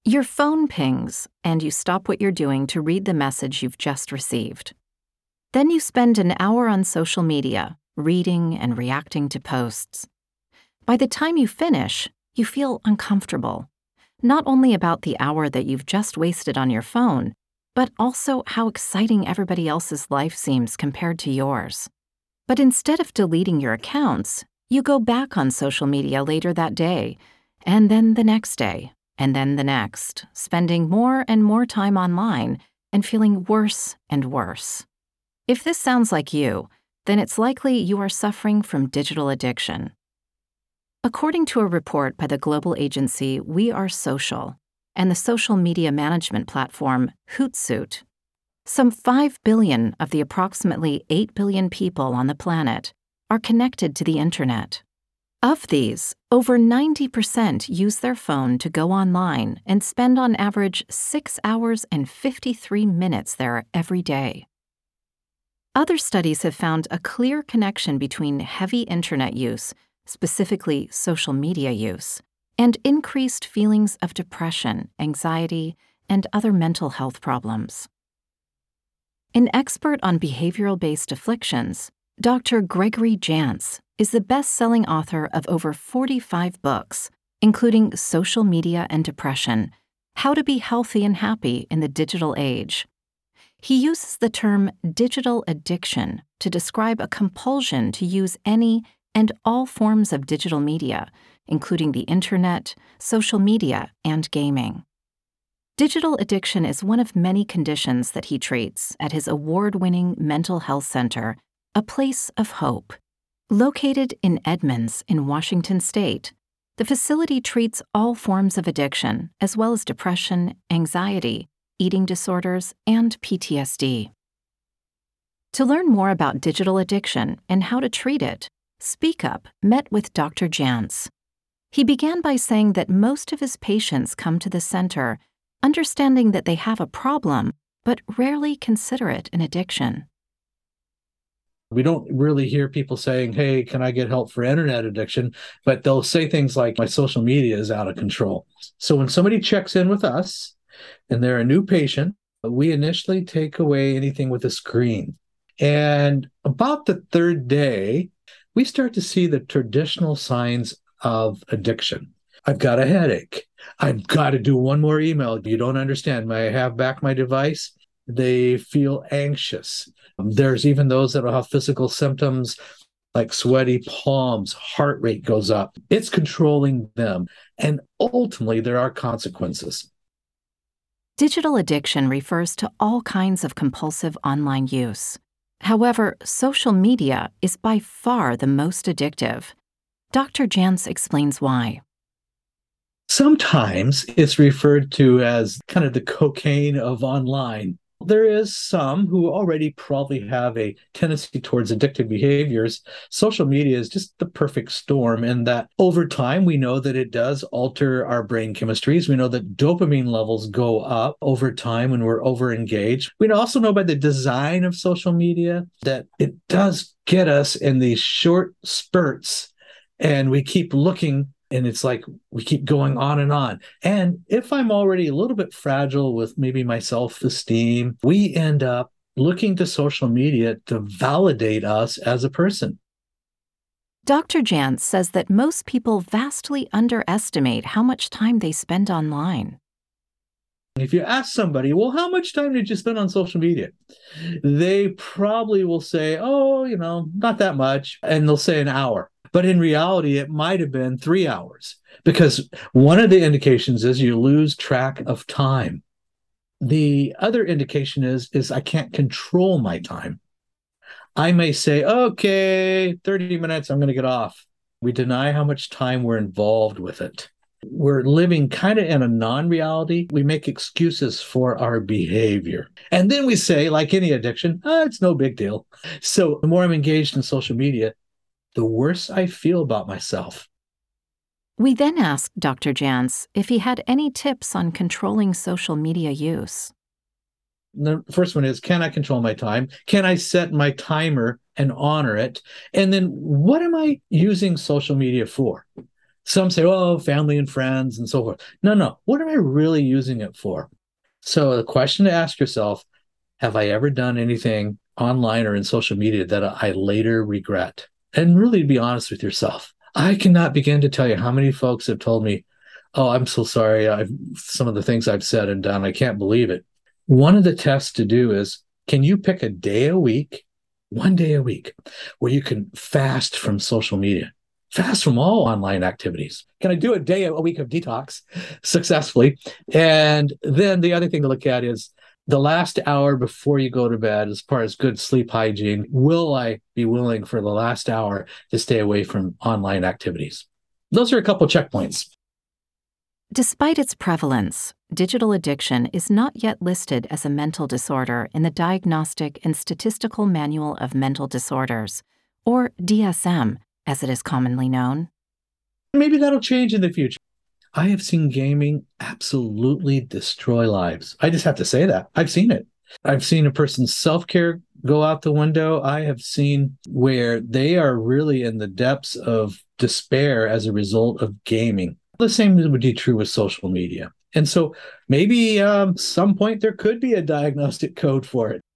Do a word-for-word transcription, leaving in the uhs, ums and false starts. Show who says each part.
Speaker 1: Your phone pings, and you stop what you're doing to read the message you've just received. Then you spend an hour on social media, reading and reacting to posts. By the time you finish, you feel uncomfortable, not only about the hour that you've just wasted on your phone, but also how exciting everybody else's life seems compared to yours. But instead of deleting your accounts, you go back on social media later that day, and then the next day, and then the next, spending more and more time online and feeling worse and worse. If this sounds like you, then it's likely you are suffering from digital addiction. According to a report by the global agency We Are Social and the social media management platform Hootsuite, some five billion of the approximately eight billion people on the planet are connected to the internet. Of these, over ninety percent use their phone to go online and spend on average six hours and fifty-three minutes there every day. Other studies have found a clear connection between heavy internet use, specifically social media use, and increased feelings of depression, anxiety, and other mental health problems. An expert on behavioral-based afflictions, Doctor Gregory Jantz is the best-selling author of over forty-five books, including Social Media and Depression: How to Be Healthy and Happy in the Digital Age. He uses the term digital addiction to describe a compulsion to use any and all forms of digital media, including the internet, social media, and gaming. Digital addiction is one of many conditions that he treats at his award-winning mental health center, A Place of Hope. Located in Edmonds in Washington State, the facility treats all forms of addiction, as well as depression, anxiety, eating disorders, and P T S D. To learn more about digital addiction and how to treat it, Speak Up met with Doctor Jantz. He began by saying that most of his patients come to the center understanding that they have a problem, but rarely consider it an addiction.
Speaker 2: We don't really hear people saying, hey, can I get help for internet addiction? But they'll say things like, my social media is out of control. So when somebody checks in with us and they're a new patient, we initially take away anything with a screen. And about the third day, we start to see the traditional signs of addiction. I've got a headache. I've got to do one more email. You don't understand. May I have back my device? They feel anxious. There's even those that will have physical symptoms like sweaty palms, heart rate goes up. It's controlling them. And ultimately, there are consequences.
Speaker 1: Digital addiction refers to all kinds of compulsive online use. However, social media is by far the most addictive. Doctor Jantz explains why.
Speaker 2: Sometimes it's referred to as kind of the cocaine of online. There is some who already probably have a tendency towards addictive behaviors. Social media is just the perfect storm in that over time, we know that it does alter our brain chemistries. We know that dopamine levels go up over time when we're over-engaged. We also know by the design of social media that it does get us in these short spurts, and we keep looking. And it's like we keep going on and on. And if I'm already a little bit fragile with maybe my self-esteem, we end up looking to social media to validate us as a person.
Speaker 1: Doctor Jantz says that most people vastly underestimate how much time they spend online.
Speaker 2: If you ask somebody, well, how much time did you spend on social media? They probably will say, oh, you know, not that much. And they'll say an hour. But in reality, it might have been three hours because one of the indications is you lose track of time. The other indication is, is I can't control my time. I may say, okay, thirty minutes, I'm going to get off. We deny how much time we're involved with it. We're living kind of in a non-reality. We make excuses for our behavior. And then we say, like any addiction, oh, it's no big deal. So the more I'm engaged in social media, the worse I feel about myself.
Speaker 1: We then asked Doctor Jantz if he had any tips on controlling social media use.
Speaker 2: The first one is, can I control my time? Can I set my timer and honor it? And then what am I using social media for? Some say, oh, family and friends and so forth. No, no. What am I really using it for? So the question to ask yourself, have I ever done anything online or in social media that I later regret? And really be honest with yourself. I cannot begin to tell you how many folks have told me, oh, I'm so sorry. I've some of the things I've said and done, I can't believe it. One of the tests to do is, can you pick a day a week, one day a week, where you can fast from social media? Fast from all online activities. Can I do a day a week of detox successfully? And then the other thing to look at is the last hour before you go to bed, as far as good sleep hygiene, will I be willing for the last hour to stay away from online activities? Those are a couple checkpoints.
Speaker 1: Despite its prevalence, digital addiction is not yet listed as a mental disorder in the Diagnostic and Statistical Manual of Mental Disorders, or D S M, as it is commonly known.
Speaker 2: Maybe that'll change in the future. I have seen gaming absolutely destroy lives. I just have to say that. I've seen it. I've seen a person's self-care go out the window. I have seen where they are really in the depths of despair as a result of gaming. The same would be true with social media. And so maybe um, some point there could be a diagnostic code for it.